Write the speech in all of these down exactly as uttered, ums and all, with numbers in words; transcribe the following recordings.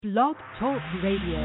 Blog Talk Radio.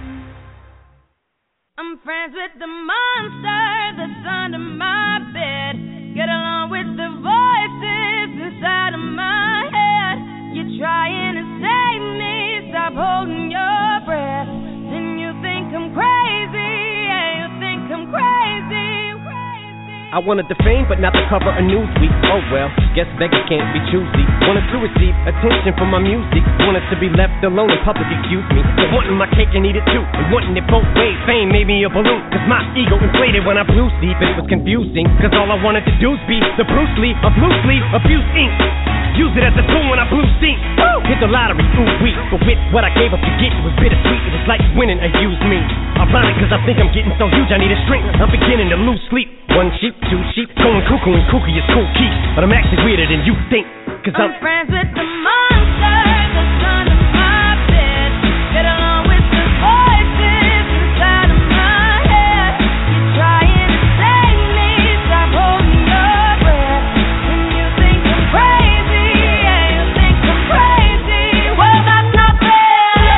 I'm friends with the monster that's under my bed. Get along with the voices inside of my head. You're trying to save me, stop holding your breath. Then you think I'm crazy, yeah, you think I'm crazy, crazy. I wanted the fame, but not the cover of Newsweek. Oh well, guess beggars can't be choosy. Wanted to receive attention from my music. Wanted to be left alone in public, excuse me. But wanting my cake and eat it too. And wanting it both ways. Fame made me a balloon. Cause my ego inflated when I blew sleep. And it was confusing. Cause all I wanted to do was be the Bruce Lee of blue sleep, abuse ink. Use it as a tool when I blew steam. Woo! Hit the lottery, ooh wee. But with what I gave up to get, it was bittersweet. It was like winning a used me. Ironic cause I think I'm getting so huge I need a shrink. I'm beginning to lose sleep. One sheep, two sheep, going cuckoo and kooky is cool key. But I'm actually weirder than you think. Cause I'm, I'm friends with the monster that's under my bed. Get along with the voices inside of my head. You're trying to save me, stop holding your breath. And you think I'm crazy, yeah, you think I'm crazy. Well, that's not fair.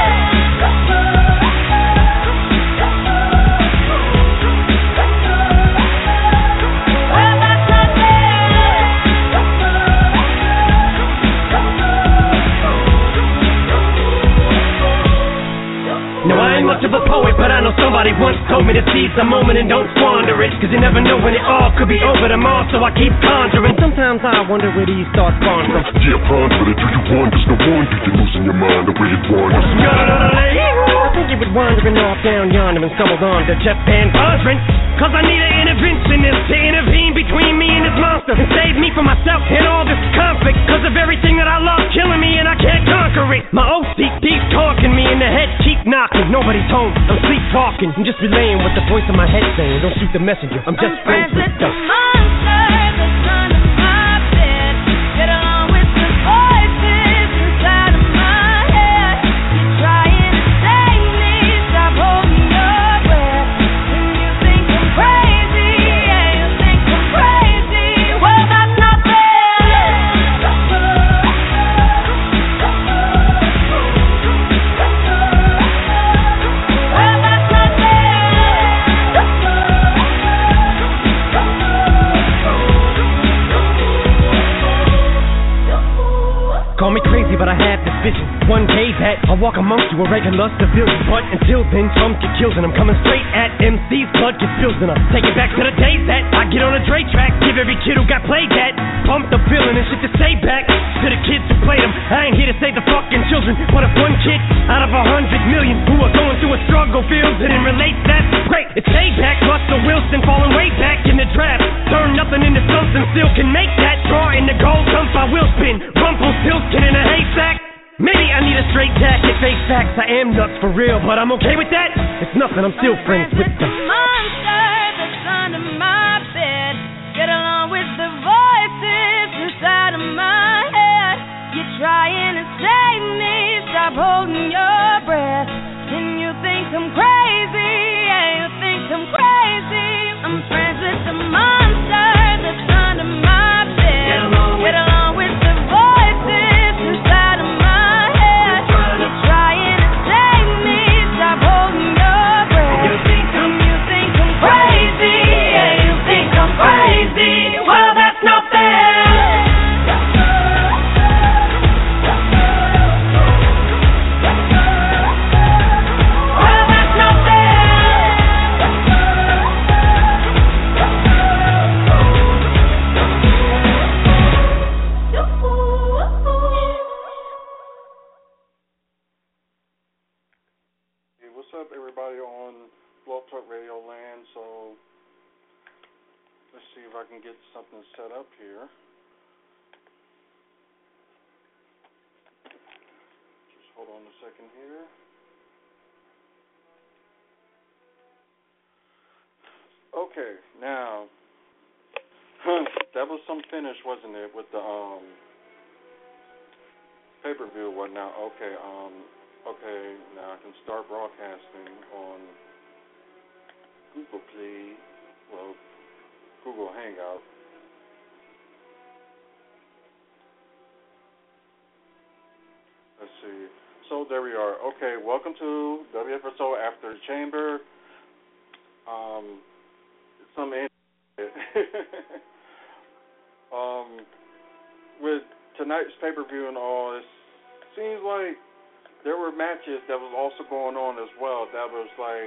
Well, that's not fair. no, I ain't much of a poet, but I know somebody once told me to seize the moment and don't squander it. Cause you never know when it all could be over tomorrow, so I keep conjuring. Sometimes I wonder where these thoughts spawn from. Yeah, ponder it, do you wonder? No wonder you're losing your mind the way it wanders. I think you was wandering off down yonder and stumbled on to Jeff Van Vondren. Cause I need an interventionist to intervene between me and this monster and save me from myself and all this conflict. Cause of everything that I love killing me and I can't conquer it. My O C keeps talking me and the head keep knocking. Nobody's home, I'm sleepwalking. I'm just relaying what the voice in my head saying. Don't shoot the messenger, I'm just I'm friends with the stuff. monster that's under my bed. Get along with the voices inside of my head. You're trying to save me, stop holding your breath. And you think I'm crazy, yeah, you think I'm crazy. Well, that's not fair. Well, that's not Call me crazy, but I have this vision. One day that I'll walk amongst you, a regular civilian. But until then, some get killed and I'm coming straight at M C's. Blood gets spilled and I take it back to the days that I get on a Dre track. Give every kid who got played that. Pump the feeling and shit to say back to the kids who played them. I ain't here to save the fucking children, but if one kid out of a hundred million who are going through a struggle feels it and relates, that's great. It's payback. Russell Wilson falling way back in the draft. Turn nothing into something, still can make that. Draw in the gold dump, I will spin. Rumpelstiltskin in a haystack. Maybe I need a straight jacket, face facts. I am nuts for real, but I'm okay with that. It's nothing, I'm still friends with the monster that's under my bed. Get along with the voices inside of my head. You're trying to save me, stop holding your breath. And you think I'm crazy, yeah, you think I'm crazy. I'm friends with the monster that's under my bed. Get along with, Get along with the voices inside of my head. You're trying to save me, stop holding your breath. You think I'm, you think I'm crazy, yeah, you think I'm crazy. Well, that's not fair. Well, that's not Hey, what's up, everybody on Blog Talk Radio Land? So, let's see if I can get something set up here. Just hold on a second here. Okay, now, that was some finish, wasn't it, with the um pay-per-view or whatnot? Okay, um, okay, now I can start broadcasting on Google Play, well, Google Hangout. Let's see. So there we are. Okay, welcome to W F S O After the Chamber. Um, some um, with tonight's pay-per-view and all, it seems like there were matches that was also going on as well that was like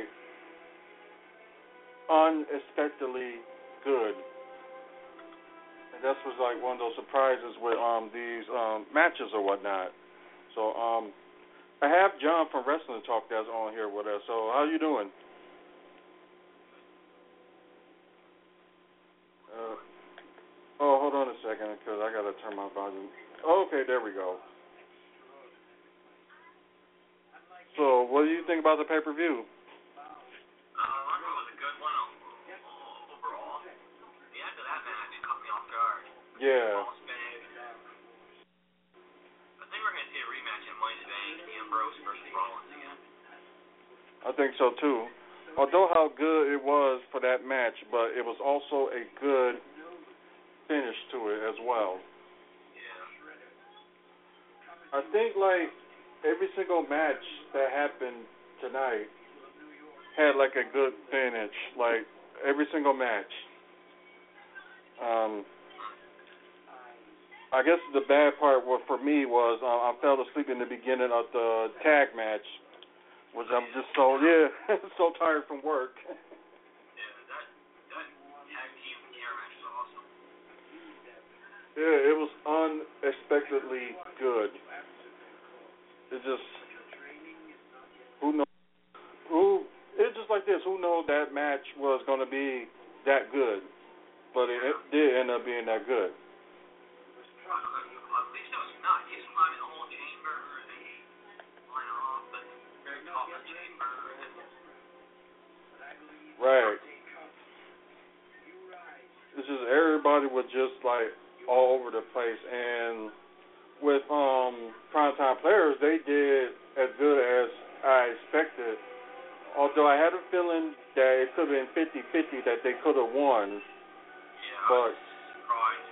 unexpectedly good. And that was like one of those surprises with um these um matches or whatnot. So um I have John from Wrestling Talk that's on here with us. So how you doing? Uh, oh, hold on a second because I gotta turn my volume. Okay, there we go. So what do you think about the pay-per-view? Yeah. I think we're going to see a rematch in Money in the Bank, Ambrose versus Rollins again. I think so too. Although how good it was for that match, but it was also a good finish to it as well. Yeah. I think like every single match that happened tonight had like a good finish. Like every single match. Um. I guess the bad part for me was uh, I fell asleep in the beginning of the tag match, which I'm just so yeah so tired from work. Yeah, that that tag team hair match was awesome. Yeah, it was unexpectedly good. It just who knows who it's just like this. Who knows that match was going to be that good, but it, it did end up being that good. At least it was not. He's climbing the whole chamber, and they flying off the very top of the chamber. Right. It's just everybody was just like all over the place, and with um primetime players, they did as good as I expected. Although I had a feeling that it could have been fifty-fifty that they could have won. Yeah, but. I was surprised.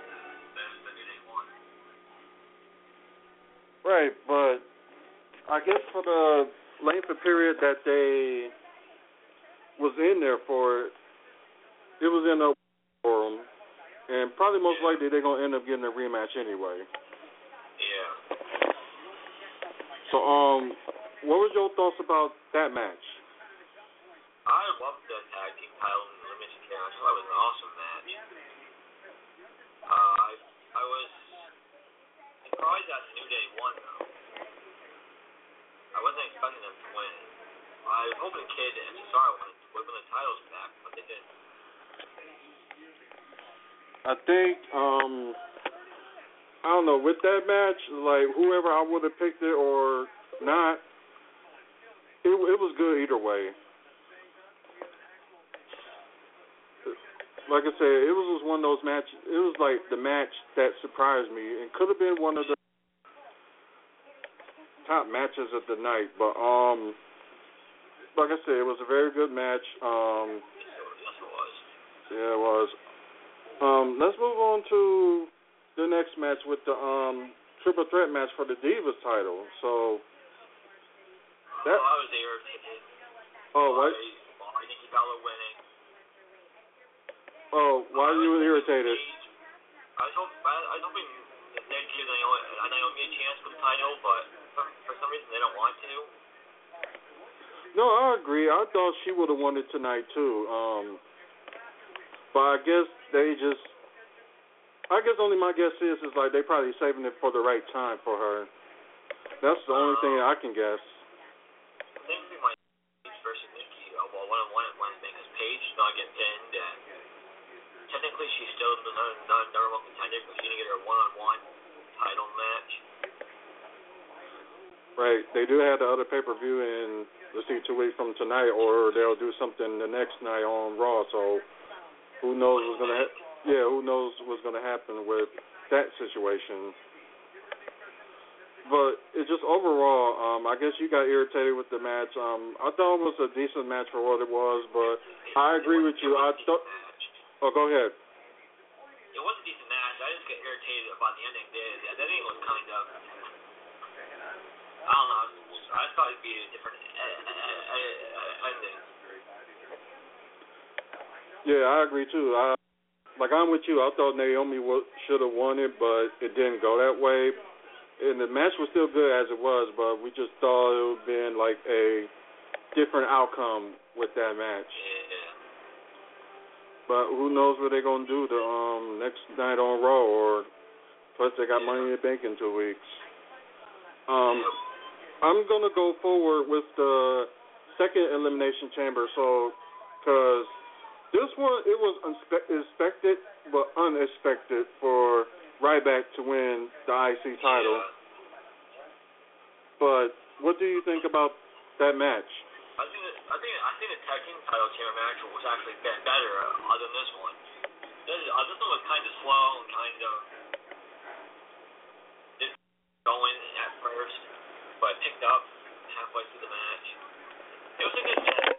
Right, but I guess for the length of period that they was in there for, it was in a forum, and probably most likely they're gonna end up getting a rematch anyway. Yeah. So, um, what was your thoughts about that match? I loved the tag team title in the limited match. I thought it was an awesome match. Uh, I I was. Surprised that New Day won, though. I wasn't expecting them to win. I was hoping Kid and Cesaro would win the titles back, but they didn't. I think, um, I don't know, with that match, like, whoever I would have picked it or not, it, it was good either way. Like I said, it was just one of those matches. It was like the match that surprised me. It could have been one of the top matches of the night, but um, like I said, it was a very good match. Um, yes, it was. Yeah, it was. Um, let's move on to the next match with the um triple threat match for the Divas title. So that. Oh, I was irritated. Oh, what? Why Nikki Bella winning? Oh, why are you irritated? I was hoping, I was hoping that they'd give Naomi, Naomi a chance for the title, but for, for some reason they don't want to. No, I agree. I thought she would have won it tonight too. Um, but I guess they just, I guess only my guess is is like they probably saving it for the right time for her. That's the only um, thing I can guess. I think we might versus Nikki. Uh, well, one on one at Wednesday because Paige did not get pinned, and technically she's still the number one contender because she didn't get her one-on-one title match. Right. They do have the other pay-per-view in, let's see, two weeks from tonight, or they'll do something the next night on Raw. So who knows what's gonna ha- yeah, who knows what's gonna happen with that situation. But it's just overall, um, I guess you got irritated with the match. Um, I thought it was a decent match for what it was, but I agree with you. I thought. Oh, go ahead. It was a decent match. I just get irritated about the ending. The, the ending was kind of, I don't know, I thought it'd be a different ending. Yeah, I agree too. I like I'm with you. I thought Naomi should have won it, but it didn't go that way. And the match was still good as it was, but we just thought it would have been like a different outcome with that match. Yeah. But who knows what they're gonna do the um next night on Raw, or plus they got Money in the Bank in two weeks. Um, I'm gonna go forward with the second Elimination Chamber, so because this one it was unspe- expected but unexpected for Ryback to win the I C title. Yeah. But what do you think about that match? I think that, I think I think the tag team title chamber match was actually be- better uh, other than this one. This, uh, this one was kind of slow and kind of didn't going at first, but picked up halfway through the match. It was a good match.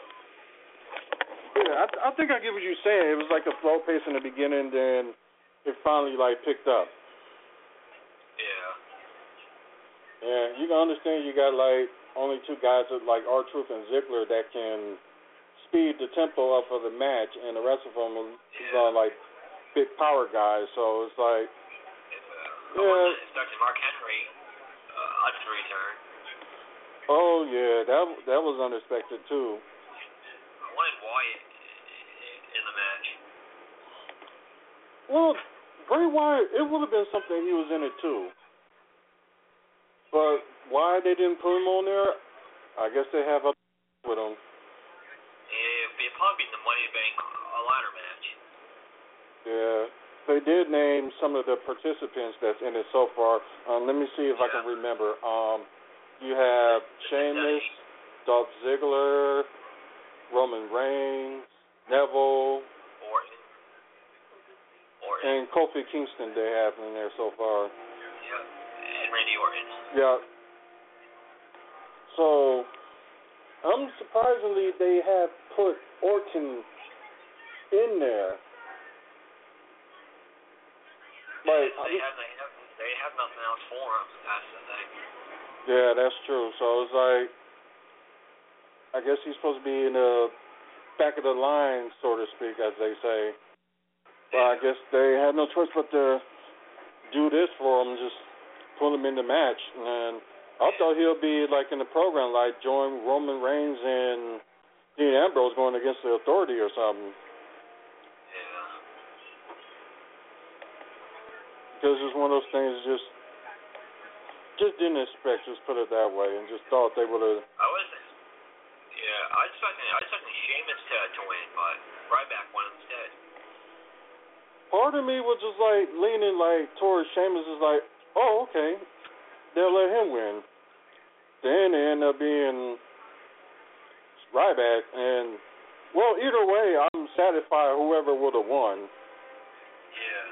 Yeah, I, I think I get what you're saying. It was like a slow pace in the beginning, then it finally like picked up. Yeah. Yeah, you can understand you got like only two guys like R-Truth and Ziggler that can speed the tempo up of the match, and the rest of them are Yeah. uh, like big power guys. So it's like, It's, uh, yeah. Expecting Mark Henry uh, to return. Oh yeah, that that was unexpected too. I wanted Wyatt in the match. Well, Bray Wyatt, it would have been something he was in it too. But why they didn't put him on there, I guess they have up with him. It'd probably be the Money Bank a ladder match. Yeah, they did name some of the participants that's in it so far. Um, let me see if Yeah. I can remember. Um, you have Sheamus, Dolph Ziggler, Roman Reigns, Neville, Orton. Orton. and Kofi Kingston they have in there so far. Yeah. And Randy Orton. Yeah. So, um, surprisingly, they have put Orton in there. Like, They have, they have, they have nothing else for him. That's the thing. yeah, that's true. So it's like, I guess he's supposed to be in the back of the line, so to speak, as they say. But I guess they had no choice but to do this for him, just put him in the match. And I thought he'll be like in the program, like join Roman Reigns and Dean Ambrose going against the Authority or something. Yeah. Because it's one of those things just just didn't expect, just put it that way, and just thought they would have. I was, yeah, I was expecting, I was expecting Sheamus to, to win, but Ryback won instead. Part of me was just like leaning like towards Sheamus, is like, oh, okay, they'll let him win. Then it ended up being Ryback, and well, either way, I'm satisfied whoever would have won. Yeah.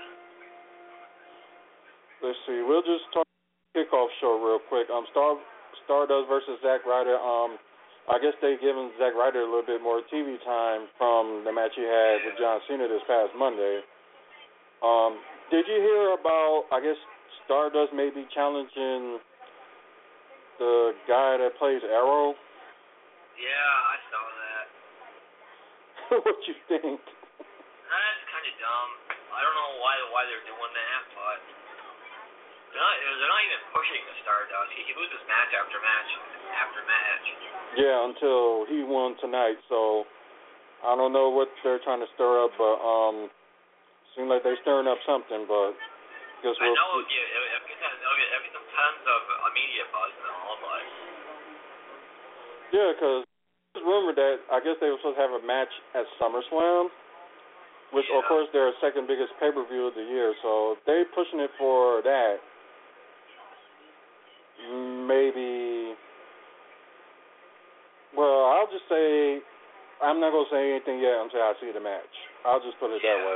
Let's see, we'll just talk kickoff show real quick. Um, Star Stardust versus Zack Ryder. Um, I guess they given Zack Ryder a little bit more T V time from the match he had with John Cena this past Monday. Um, did you hear about? I guess Stardust may be challenging the guy that plays Arrow. Yeah, I saw that. What you think? That's kind of dumb. I don't know why why they're doing that, but they're not, they're not even pushing the Stardust. He, he loses match after match after match. Yeah, until he won tonight. So I don't know what they're trying to stir up, but um, seems like they're stirring up something. But guess I we'll know see. it'll get, it'll get, it'll get, it'll get some tons of uh, media buzz and all, but Yeah, because it's rumored that I guess they were supposed to have a match at SummerSlam, which Yeah. of course they're second biggest pay-per-view of the year. So if they pushing it for that, maybe. Well, I'll just say I'm not gonna say anything yet until I see the match. I'll just put it that Yeah. way.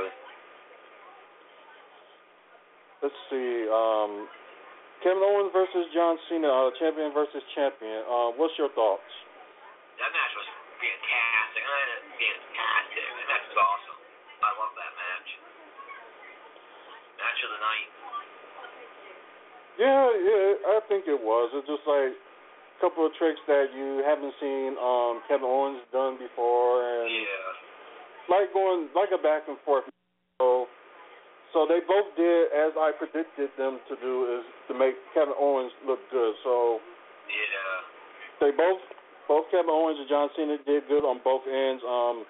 Let's see. Um, Kevin Owens versus John Cena, uh, champion versus champion. Uh, what's your thoughts? that match was fantastic. I mean, fantastic. That match was awesome. I love that match. Match of the night. Yeah, yeah, I think it was. It's just like couple of tricks that you haven't seen um, Kevin Owens done before, and Yeah. like going like a back and forth. So, so they both did as I predicted them to do, is to make Kevin Owens look good. So Yeah. they both both Kevin Owens and John Cena did good on both ends. Um,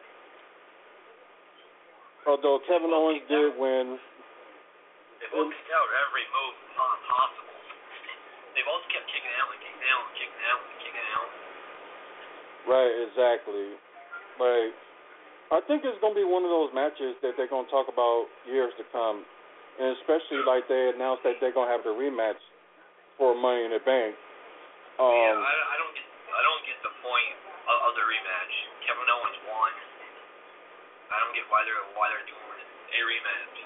although Kevin Owens did win. They both kicked out every move possible. They both kept kicking out and kicking out and kicking out and kicking out. Right, exactly. Like, I think it's going to be one of those matches that they're going to talk about years to come. And especially like they announced that they're going to have the rematch for Money in the Bank. Um, yeah, I, I don't get I don't get the point of, of the rematch. Kevin Owens won. I don't get why they're why they're doing a rematch.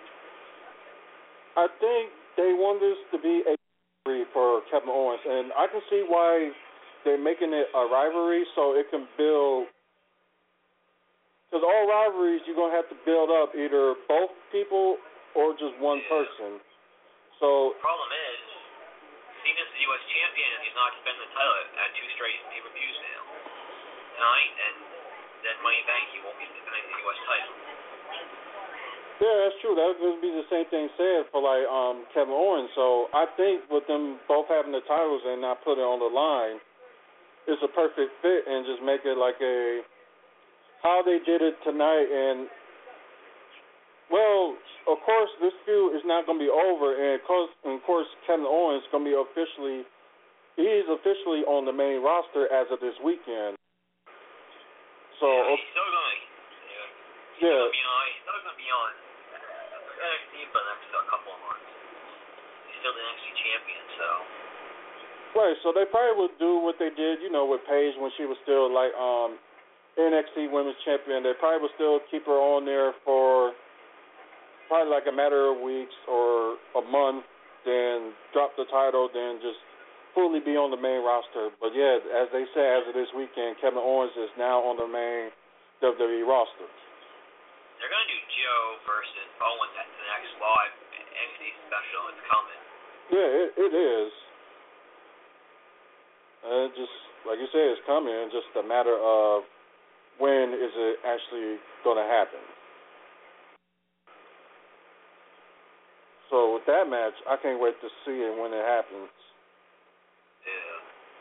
I think they want this to be a rivalry for Kevin Owens, and I can see why they're making it a rivalry so it can build. Because all rivalries, you're going to have to build up either both people or just one yeah. person. So the problem is, Cena's the U S champion, and he's not defending the title at, at two straight pay-per-views now. Tonight, and then Money in the Bank, he won't be defending the U S title. yeah, that's true. That would be the same thing said for like um, Kevin Owens. So I think with them both having the titles and not putting it on the line, it's a perfect fit, and just make it like a how they did it tonight. And well, of course, this feud is not going to be over, and of course, and of course, Kevin Owens is going to be officially he's officially on the main roster as of this weekend. So yeah, he's still going. Yeah. He's yeah. still going to be on. He's still going to be on N X T for the next uh, couple of months. He's still the N X T champion, so. Right, so they probably would do what they did, you know, with Paige when she was still like um, N X T Women's Champion. They probably would still keep her on there for probably like a matter of weeks or a month, then drop the title, then just fully be on the main roster. But yeah, as they say, as of this weekend, Kevin Owens is now on the main W W E roster. They're going to do Joe versus Owens at the next live N X T special. It's coming. Yeah, it, it is. And it just, like you said, it's coming. It's just a matter of when is it actually going to happen. So with that match, I can't wait to see it when it happens. Yeah.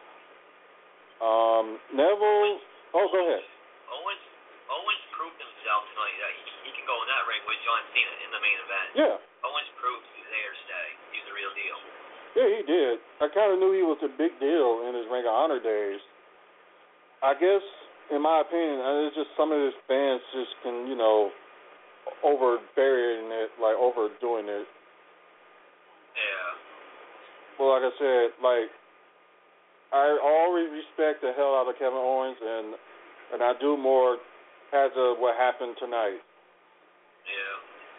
Um, Neville. Oh, go ahead. Owens, Owens proved himself tonight that he, he can go in that ring with John Cena in the main event. Yeah. Owens proved he's there to stay. He's the real deal. Yeah, he did. I kind of knew he was a big deal in his Ring of Honor days. I guess, in my opinion, it's just some of his fans just can, you know, overbearing it, like overdoing it. Yeah. Well, like I said, like, I always respect the hell out of Kevin Owens, and and I do more as of what happened tonight. Yeah.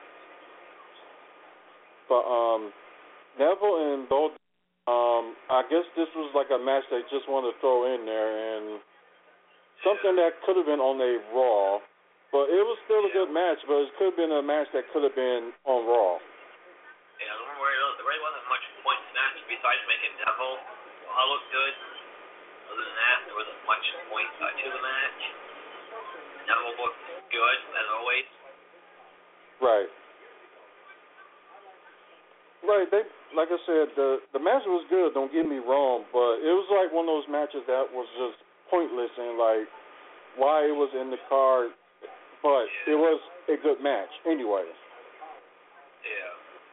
But um, Neville and both, um, I guess this was like a match they just wanted to throw in there, and something that could have been on a Raw, but it was still a good match. But it could have been a match that could have been on Raw. Yeah, there really, there really wasn't much point in the match besides making Neville uh, look good. Other than that, there wasn't much point uh, to the match. Neville looked good, as always. Right. Right. They, like I said, the the match was good. Don't get me wrong, but it was like one of those matches that was just pointless and like why it was in the card. But yeah. It was a good match anyway. Yeah.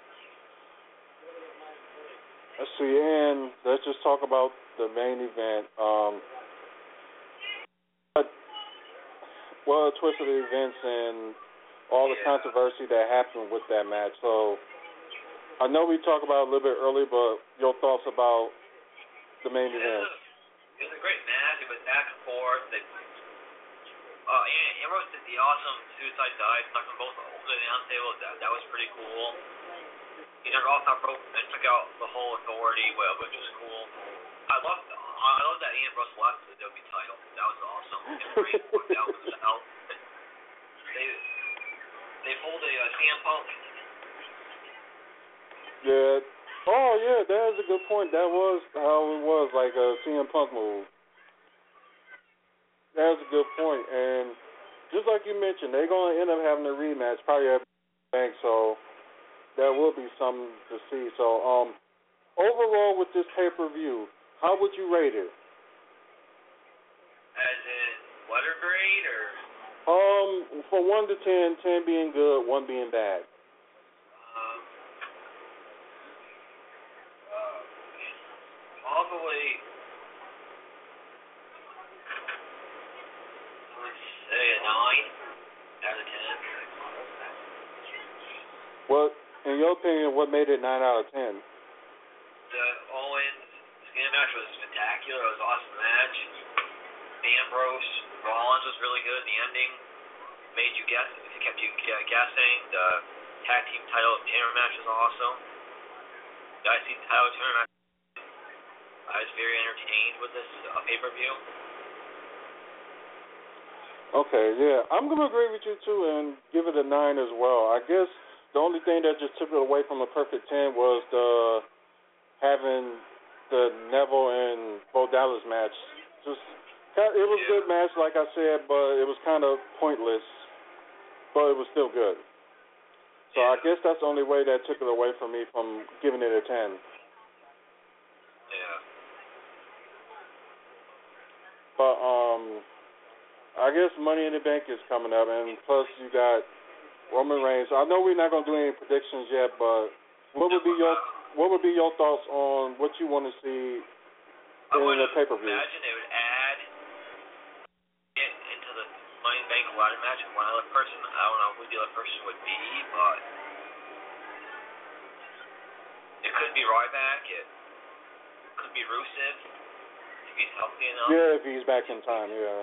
Let's see, and let's just talk about the main event. Um, but, well, a twist of the events and all the yeah. controversy that happened with that match. So I know we talked about it a little bit early, but your thoughts about the main yeah, event? It was a great match. It was back and forth. They, uh, Ambrose did the awesome suicide dive, stuck them both over the announce table. That, that was pretty cool. He took off top rope and took out the whole authority, which was cool. I love I love that Ambrose left the W W E title. That was awesome. And Reigns worked out with the belt. They they pulled a uh, C M Punk. Yeah, Oh yeah, that is a good point. That was how it was, like a C M Punk move. That's a good point. And just like you mentioned, they're gonna end up having a rematch probably at Bank, so that will be something to see. So, um, overall with this pay per view, how would you rate it? As in letter grade, or? Um, from one to ten, ten being good, one being bad. Um, uh, probably, let's say a nine out of ten. What, in your opinion, what made it nine out of ten? The Owens skin match was spectacular. It was an awesome match. Ambrose Rollins was really good. The ending made you guess, it kept you guessing. The tag team title tournament match was awesome. The I C title tournament match, I was very entertained with this uh, pay-per-view. Okay, yeah, I'm gonna agree with you too and give it a nine as well. I guess the only thing that just took it away from a perfect ten was the having the Neville and Bo Dallas match. Just it was a good match, like I said, but it was kind of pointless. But it was still good. So yeah. I guess that's the only way that took it away from me from giving it a ten. Yeah. But um, I guess Money in the Bank is coming up, and plus you got Roman Reigns. I know we're not gonna do any predictions yet, but what would be your what would be your thoughts on what you want to see in the pay per view? I would imagine they would add it into the Money in the Bank ladder match with one other person. I don't know who the other person would be, but it could be Ryback. It could be Rusev if he's healthy enough. Yeah, if he's back in time, yeah.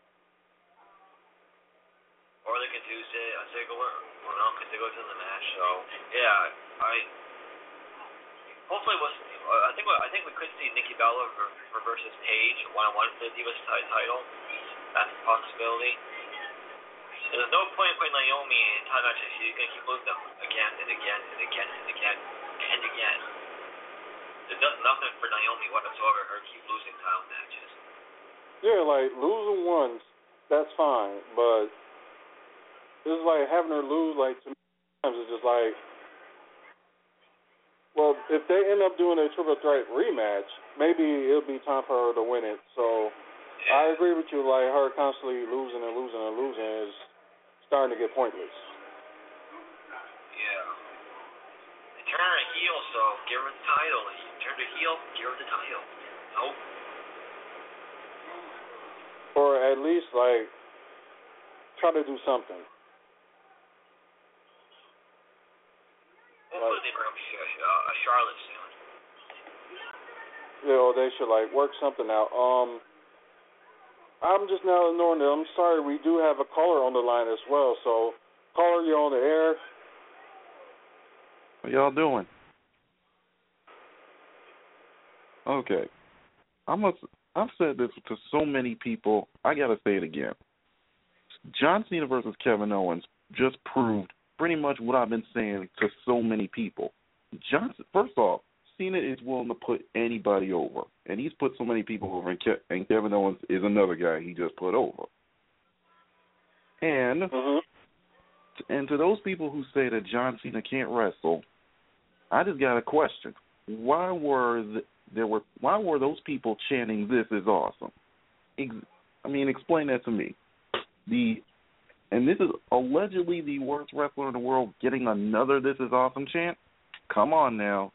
Or they could do say a Ziggler, or no, because they go to the match. So yeah, I hopefully we'll. Uh, I think I think we could see Nikki Bella versus Paige one on one for the Divas title. That's a possibility. There's no point putting Naomi in title matches. She's gonna keep losing them again and again and again and again and again. It does nothing for Naomi whatsoever. Her keep losing title matches. Yeah, like losing ones, that's fine, but it's like having her lose like two times is just like, well, if they end up doing a triple threat rematch, maybe it'll be time for her to win it. So yeah. I agree with you. Like her constantly losing and losing and losing is starting to get pointless. Yeah. They turn her heel, so give her the title. You turn her heel, give her the title. Nope. Or at least like try to do something. Hopefully they bring up uh, Charlotte soon. You know, they should like work something out. Um, I'm just now ignoring it. I'm sorry, we do have a caller on the line as well. So, caller, you're on the air. How y'all doing? Okay. I must. I've said this to so many people. I gotta say it again. John Cena versus Kevin Owens just proved pretty much what I've been saying to so many people. Johnson, first off, Cena is willing to put anybody over, and he's put so many people over, and, Ke- and Kevin Owens is another guy he just put over. And mm-hmm. and to those people who say that John Cena can't wrestle, I just got a question: Why were the, there were why were those people chanting "This is awesome"? Ex- I mean, explain that to me. The And this is allegedly the worst wrestler in the world getting another "This is awesome" chant? Come on now.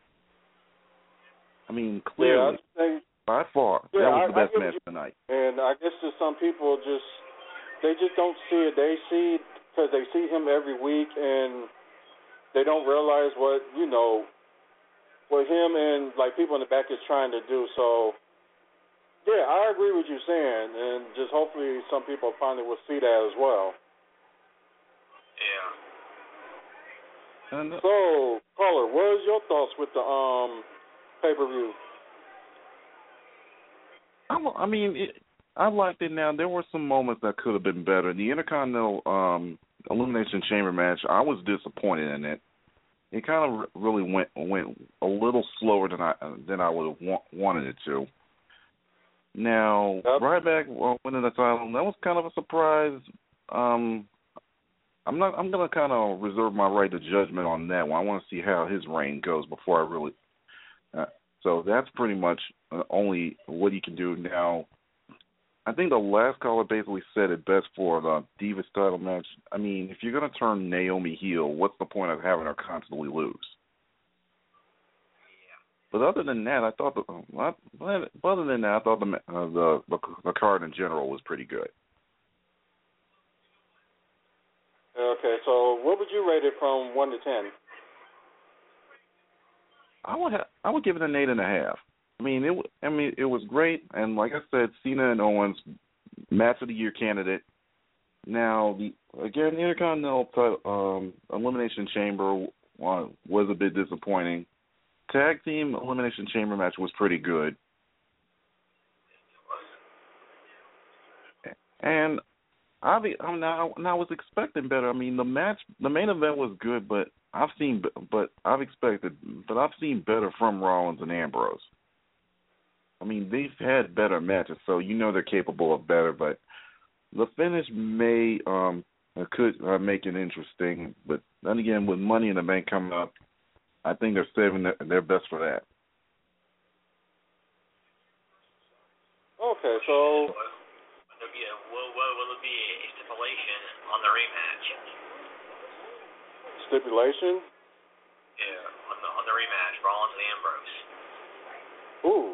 I mean, clearly, yeah, think, by far, yeah, that was I, the best I match you, tonight. And I guess to some people, just they just don't see it. They see because they see him every week, and they don't realize what you know what him and like people in the back is trying to do. So. Yeah, I agree with you saying, and just hopefully some people finally will see that as well. Yeah. And, uh, so, caller, what is your thoughts with the um pay-per-view? I, I mean, it, I liked it. Now there were some moments that could have been better. The Intercontinental um, Elimination Chamber match, I was disappointed in it. it kind of really went went a little slower than I than I would have wa- wanted it to. Now, yep. Ryback uh, winning the title, that was kind of a surprise. Um, I'm not. I'm gonna kind of reserve my right to judgment on that one. I want to see how his reign goes before I really. Uh, so that's pretty much uh, only what he can do now. I think the last caller basically said it best for the Divas title match. I mean, if you're going to turn Naomi heel, what's the point of having her constantly lose? But other than that, I thought the, but other than that, I thought the, uh, the the the card in general was pretty good. Okay, so what would you rate it from one to ten? I would ha- I would give it an eight and a half. I mean, it. I mean, it was great, and like I said, Cena and Owens, match of the year candidate. Now, the again, the Intercontinental title, um, Elimination Chamber uh, was a bit disappointing. Tag Team Elimination Chamber match was pretty good, and I be, I'm now, I was expecting better. I mean, the match, the main event was good, but I've seen, but I've expected, but I've seen better from Rollins and Ambrose. I mean, they've had better matches, so you know they're capable of better. But the finish may um could uh, make it interesting. But then again, with Money in the Bank coming up, I think they're saving their, their best for that. Okay, so will there be a will, will, will there be a stipulation on the rematch? Stipulation? Yeah, on the on the rematch, Rollins and Ambrose. Ooh.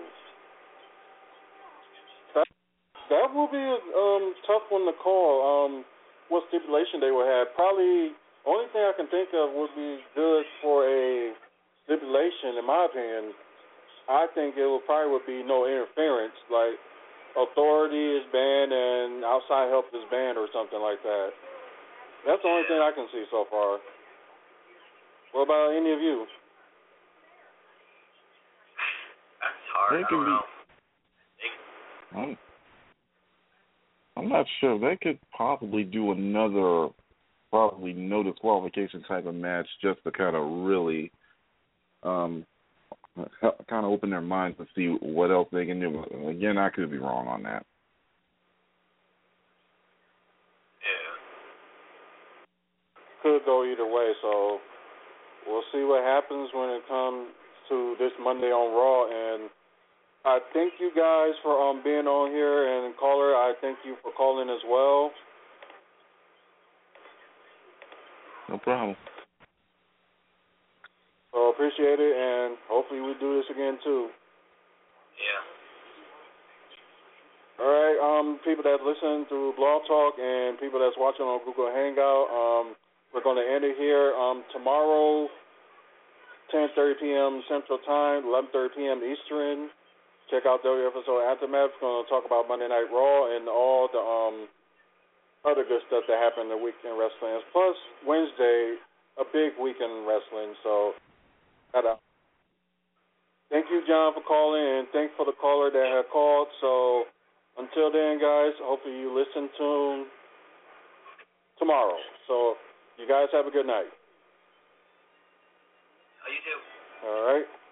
That, that will be a um, tough one to call. Um, what stipulation they would have? Probably only thing I can think of would be good for a stipulation, in my opinion. I think it would probably would be no interference, like authority is banned and outside help is banned or something like that. That's the only thing I can see so far. What about any of you? That's hard. They I can don't be. know. I'm, I'm not sure. They could possibly do another, probably no disqualification type of match just to kind of really, um, kind of open their minds to see what else they can do. Again, I could be wrong on that. Yeah. Could go either way, so we'll see what happens when it comes to this Monday on Raw. And I thank you guys for um being on here, and caller, I thank you for calling as well. No problem. So appreciate it, and hopefully we do this again too. Yeah. All right, um, people that listen through Blog Talk and people that's watching on Google Hangout, um, we're going to end it here. Um, tomorrow, ten thirty p.m. Central Time, eleven thirty p.m. Eastern. Check out W F S O Aftermath. We're going to talk about Monday Night Raw and all the um, other good stuff that happened in the weekend wrestling. Plus, Wednesday, a big weekend wrestling. So, that out. Thank you, John, for calling, and thanks for the caller that had called. So, until then, guys, hopefully you listen to tomorrow. So, you guys have a good night. Oh, you too. All right.